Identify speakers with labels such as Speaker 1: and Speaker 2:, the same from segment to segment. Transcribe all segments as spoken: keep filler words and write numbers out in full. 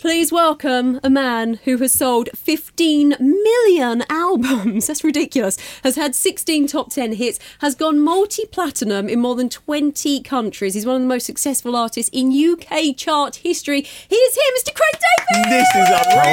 Speaker 1: Please welcome a man who has sold fifteen million albums. That's ridiculous. Has had sixteen top ten hits, has gone multi-platinum in more than twenty countries. He's one of the most successful artists in U K chart history. He is here, Mister Craig David.
Speaker 2: This is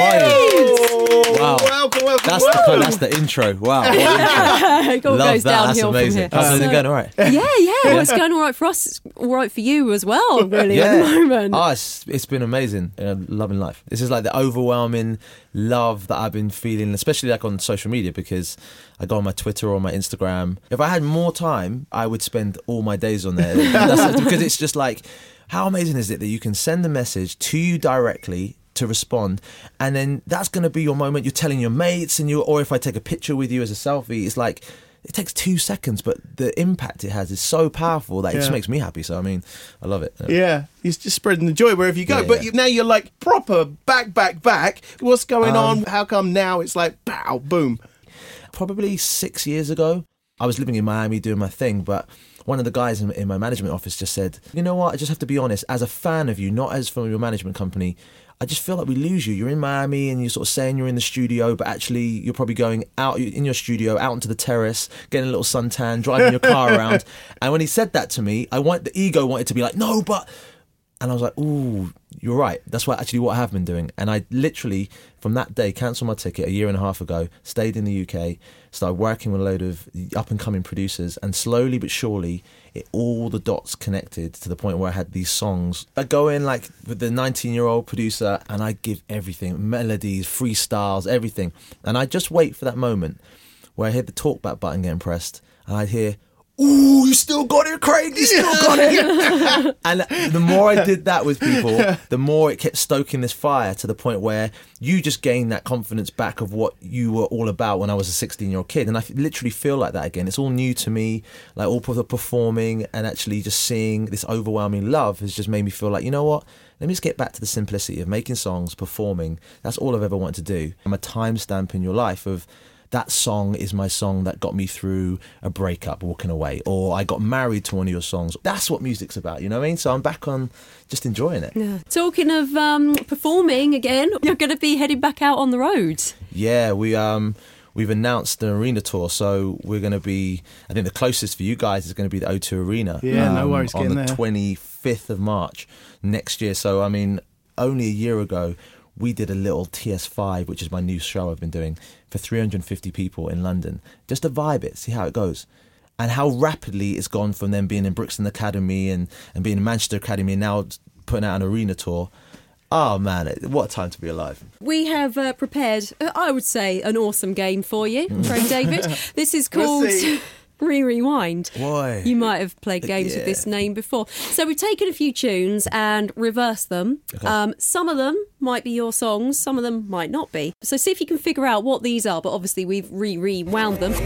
Speaker 3: unreal. Wow.
Speaker 2: Welcome, welcome.
Speaker 3: That's
Speaker 2: welcome.
Speaker 3: the, that's the intro. Wow. What
Speaker 1: Yeah, it all
Speaker 3: Love
Speaker 1: goes
Speaker 3: that. That's
Speaker 1: downhill
Speaker 3: amazing.
Speaker 1: from here.
Speaker 3: How's it going? All right.
Speaker 1: Yeah, yeah. Well, it's going all right for us. It's all right for you as well, really, at the moment.
Speaker 3: Oh, it's, it's been amazing. Uh, loving life. This is like the overwhelming love that I've been feeling, especially like on social media, because I go on my Twitter or my Instagram. If I had more time, I would spend all my days on there. That's, because it's just like, how amazing is it that you can send a message to you directly to respond, and then that's going to be your moment. You're telling your mates, and you, or if I take a picture with you as a selfie, it's like, it takes two seconds, but the impact it has is so powerful that it
Speaker 2: Yeah.
Speaker 3: just makes me happy. So, I mean, I love it.
Speaker 2: Yeah, he's just spreading the joy wherever you go.
Speaker 3: Yeah,
Speaker 2: but
Speaker 3: yeah.
Speaker 2: you, now you're like proper back, back, back. What's going
Speaker 3: Um,
Speaker 2: on? How come now it's like, pow, boom?
Speaker 3: Probably six years ago, I was living in Miami doing my thing, but one of the guys in, in my management office just said, you know what, I just have to be honest, as a fan of you, not as from your management company, I just feel like we lose you. You're in Miami and you're sort of saying you're in the studio, but actually you're probably going out in your studio, out onto the terrace, getting a little suntan, driving your car around. And when he said that to me, I want the ego wanted to be like, no, but... And I was like, ooh, you're right. That's what actually what I have been doing. And I literally, from that day, cancelled my ticket a year and a half ago, stayed in the U K, started working with a load of up-and-coming producers, and slowly but surely, it, all the dots connected to the point where I had these songs. I go in like with the nineteen-year-old producer, and I give everything, melodies, freestyles, everything. And I just wait for that moment where I hear the talkback button getting pressed, and I'd hear, ooh, you still got it, Craig, you still got it. And the more I did that with people, the more it kept stoking this fire to the point where you just gain that confidence back of what you were all about when I was a sixteen-year-old kid. And I literally feel like that again. It's all new to me, like all the performing and actually just seeing this overwhelming love has just made me feel like, you know what? Let me just get back to the simplicity of making songs, performing. That's all I've ever wanted to do. I'm a timestamp in your life of, that song is my song that got me through a breakup, walking away, or I got married to one of your songs. That's what music's about, you know what I mean? So I'm back on just enjoying it.
Speaker 1: Yeah. Talking of um, performing again, you're going to be heading back out on the road.
Speaker 3: Yeah, we um we've announced an arena tour, so we're going to be, I think the closest for you guys is going to be the O two Arena.
Speaker 2: Yeah,
Speaker 3: um,
Speaker 2: no worries,
Speaker 3: on
Speaker 2: getting
Speaker 3: the
Speaker 2: there.
Speaker 3: twenty-fifth of March next year. So I mean, only a year ago, we did a little T S five, which is my new show I've been doing, for three hundred fifty people in London, just to vibe it, see how it goes. And how rapidly it's gone from them being in Brixton Academy and, and being in Manchester Academy and now putting out an arena tour. Oh man, what a time to be alive.
Speaker 1: We have uh, prepared, uh, I would say, an awesome game for you, Craig David. This is called
Speaker 2: We'll see.
Speaker 1: Re-Rewind.
Speaker 3: Boy.
Speaker 1: You might have played games with
Speaker 3: Yeah.
Speaker 1: this name before. So we've taken a few tunes and reversed them.
Speaker 3: Okay.
Speaker 1: Um, some of them might be your songs, some of them might not be. So see if you can figure out what these are, but obviously we've re-rewound them.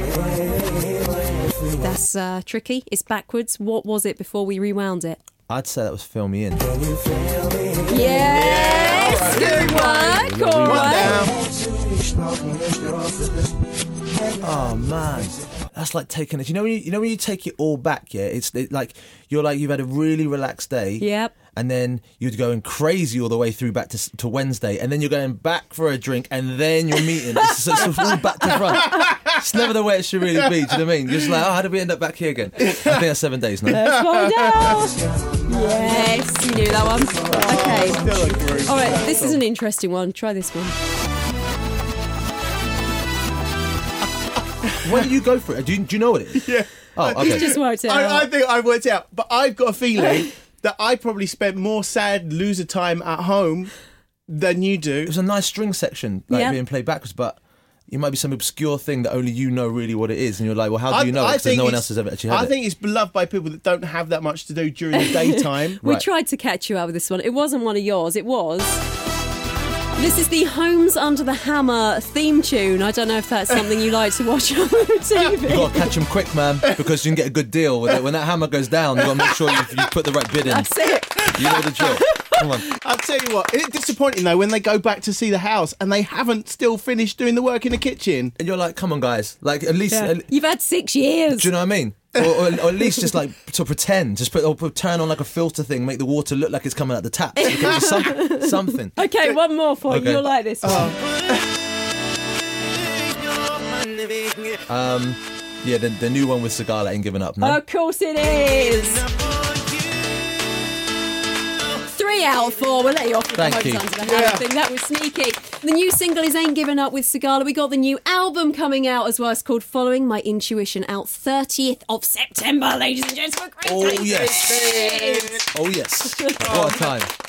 Speaker 1: That's uh, tricky. It's backwards. What was it before we rewound it?
Speaker 3: I'd say that was Fill Me In.
Speaker 1: Yes! Good work! All right.
Speaker 3: Oh man, that's like taking it. You know when you, you know when you take it all back, yeah. It's it, like you're like you've had a really relaxed day.
Speaker 1: Yep.
Speaker 3: And then you're going crazy all the way through back to to Wednesday, and then you're going back for a drink, and then you're meeting. It's, it's, it's all back to front. It's never the way it should really be. Do you know what I mean? You're just like, oh, how did we end up back here again? I think that's seven days now.
Speaker 1: Let's find out. Yes, you knew that one. Okay. All right, this is an interesting one. Try this one.
Speaker 3: When do you go for it? Do you, do you know what it is?
Speaker 2: Yeah.
Speaker 3: Oh, okay.
Speaker 1: He's just worked it out.
Speaker 2: I, I think I've worked it out, but I've got a feeling that I probably spent more sad loser time at home than you do.
Speaker 3: It was a nice string section, like
Speaker 1: Yeah.
Speaker 3: being played backwards, but it might be some obscure thing that only you know really what it is, and you're like, well, how do you know? Because no one
Speaker 2: it's-
Speaker 3: else has ever actually had
Speaker 2: I
Speaker 3: it.
Speaker 2: think it's beloved by people that don't have that much to do during the daytime.
Speaker 1: We
Speaker 3: Right.
Speaker 1: tried to catch you out with this one. It wasn't one of yours. It was. This is the Homes Under the Hammer theme tune. I don't know if that's something you like to watch on the T V.
Speaker 3: You've got to catch them quick, man, because you can get a good deal with it. When that hammer goes down, you've got to make sure you, you put the right bid in.
Speaker 1: That's it.
Speaker 3: You know the drill. Come on.
Speaker 2: I'll tell you what, it's disappointing though when they go back to see the house and they haven't still finished doing the work in the kitchen.
Speaker 3: And you're like, come on, guys. Like, at least...
Speaker 1: Yeah.
Speaker 3: At,
Speaker 1: You've had six years.
Speaker 3: do you know what I mean? Or, or, or at least just like to pretend, just put or put, turn on like a filter thing, make the water look like it's coming out the tap. Just some, something.
Speaker 1: Okay, one more for you.
Speaker 3: Okay.
Speaker 1: You'll like this one.
Speaker 3: Um, yeah, the, the new one with Sigala Ain't Giving Up. No,
Speaker 1: Of course it is. Three out of four. We'll let you off with
Speaker 3: Thank
Speaker 1: the
Speaker 3: you.
Speaker 1: Hope Sons of the Hammer
Speaker 2: Yeah.
Speaker 1: thing. That was sneaky. The new single is Ain't Giving Up with Sigala. We got the new album coming out as well. It's called Following My Intuition, out thirtieth of September, ladies and gentlemen.
Speaker 3: Oh yes, oh yes. What a time.